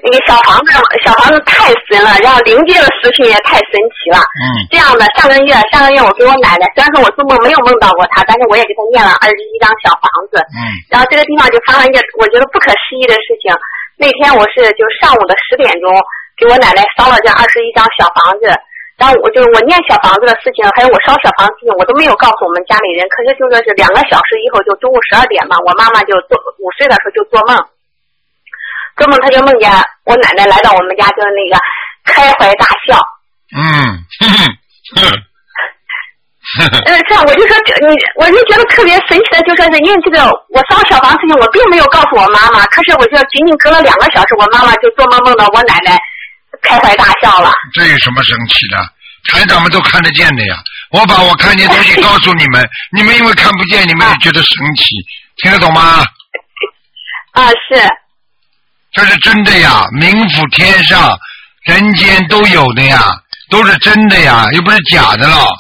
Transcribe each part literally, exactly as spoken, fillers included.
那个小房子，小房子太神了，然后灵界的事情也太神奇了。 嗯。 这样的，上个月上个月我给我奶奶，虽然说我做梦没有梦到过她，但是我也给她念了二十一张小房子。 嗯。 然后这个地方就发生一件我觉得不可思议的事情。那天我是就上午的十点钟给我奶奶烧了这二十一张小房子，然后我就我念小房子的事情，还有我烧小房子的事情，我都没有告诉我们家里人。可是就说是两个小时以后，就中午十二点嘛，我妈妈就做午睡的时候就做梦。做梦他就梦见我奶奶来到我们家，就是那个开怀大笑。 嗯，哼哼， 呃，这样我就说你，我就觉得特别神奇的，就说是因为这个我烧小房事情，我并没有告诉我妈妈，可是我就仅仅隔了两个小时，我妈妈就做梦梦到我奶奶开怀大笑了。 这有什么神奇的？台长们都看得见的呀！我把我看见东西告诉你们，你们因为看不见，你们也觉得神奇，听得懂吗？ 啊，是。 这是真的呀，冥府天上人间都有的呀，都是真的呀，又不是假的了。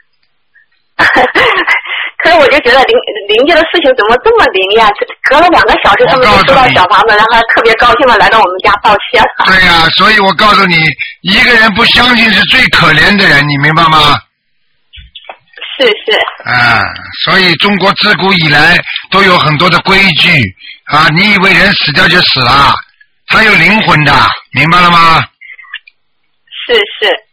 可是我就觉得灵灵界的事情怎么这么灵呀？隔了两个小时他们就收到小房子，然后特别高兴的来到我们家抱歉了。 对呀、啊，所以我告诉你，一个人不相信是最可怜的人，你明白吗？ 是是。 啊，所以中国自古以来都有很多的规矩啊！你以为人死掉就死了？他有灵魂的，明白了吗？ 是是。